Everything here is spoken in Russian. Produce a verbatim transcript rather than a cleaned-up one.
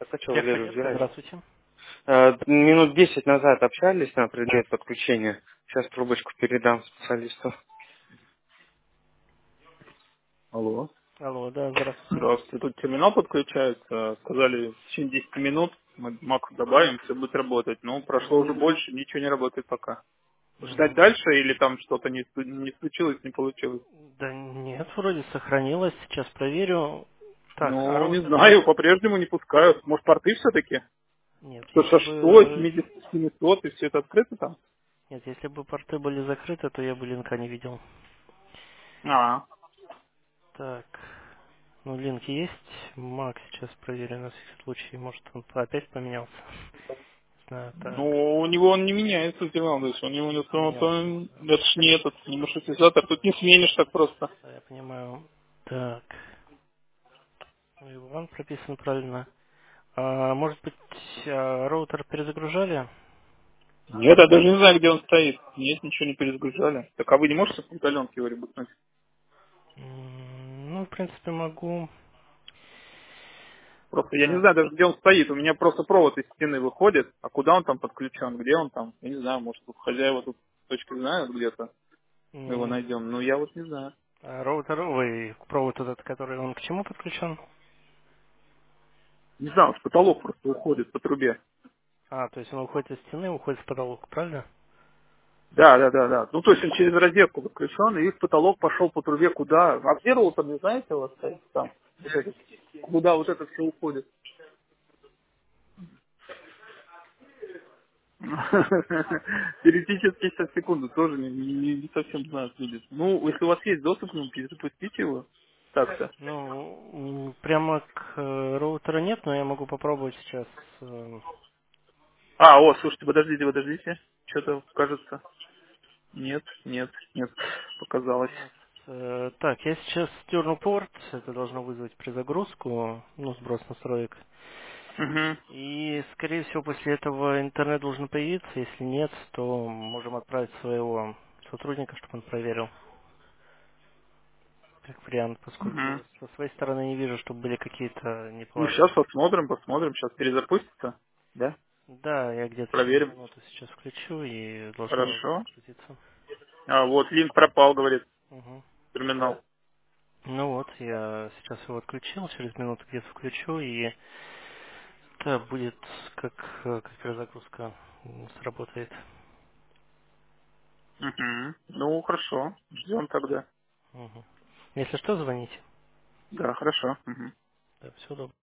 Так а что, Легко, Валерий, детка, разбирайся. здравствуйте. Э, Минут десять назад общались на предмет подключения. Сейчас трубочку передам специалисту. Алло. Алло, да, здравствуйте. Здравствуйте. Тут терминал подключается. Сказали, в течение десяти минут мы мак добавим, все будет работать. Но прошло уже больше, ничего не работает пока. Ждать Мгм. дальше или там что-то не, су- не случилось, не получилось? Да нет, вроде сохранилось, сейчас проверю. Так, а Ну, не роутер... знаю, по-прежнему не пускают. Может, порты все-таки? Нет, сто если шестьдесят шесть, бы... семьсот и все это открыто там? Нет, если бы порты были закрыты, то я бы линка не видел. А, Так, ну линк есть. Мак сейчас проверю на всякий случай. Может он опять поменялся. Не знаю, так. ну, у него он не меняется, Диман, то есть у него, у него то- Поменялся. то- это ж не этот, не маршрутизатор, тут не сменишь так просто. Да, я понимаю. Так. Ну, и ван прописан правильно. А, может быть, а, роутер перезагружали? Нет, я даже не знаю, где он стоит. Нет, ничего не перезагружали. Так а вы не можете с удаленки его ребутнуть? М, Ну, в принципе, могу. Просто я не Так. знаю даже, где он стоит. У меня просто провод из стены выходит, а куда он там подключен, где он там? Я не знаю, может, тут хозяева тут точки знают где-то, мы его м, найдем. Но я вот не знаю. а роутер, ой, провод этот, который он к чему подключен? Не знаю, с потолок просто уходит по трубе. А, то есть он уходит из стены, уходит в потолок, правильно? Да, да, да, да. Ну, то есть он через розетку подключен, и в потолок пошел по трубе куда? А где роутер, не знаете, у вас стоит там? Вот этот. Куда вот это все уходит? Теоретически сейчас секунду тоже не, не- не совсем знаю, видит. Ну, если у вас есть доступ к нему, перезапустите его. Так-то. Ну, м, прямо к э, роутеру нет, но я могу попробовать сейчас. э, А, о, слушайте, подождите, подождите. Что-то кажется. Нет, нет, нет, показалось. Нет. Э, Так, я сейчас дерну порт, это должно вызвать перезагрузку, ну, сброс настроек. Угу, И, скорее всего, после этого интернет должен появиться. Если нет, то можем отправить своего сотрудника, чтобы он проверил, как вариант, угу. поскольку со своей стороны не вижу, чтобы были какие-то Ну, сейчас неполадки. посмотрим, посмотрим. Сейчас перезапустится. Да? Да, я где-то через Проверим. минуту сейчас включу и должно Хорошо. загрузиться. А, вот, линк пропал, говорит, Мгм. терминал. Ну вот, я сейчас его отключил, через минуту где-то включу, и это будет как, э, как перезагрузка м, сработает. Угу. Ну, хорошо. Ждем тогда. Мгм. Если что, звоните. Да, хорошо. Мгм. Да, все добро.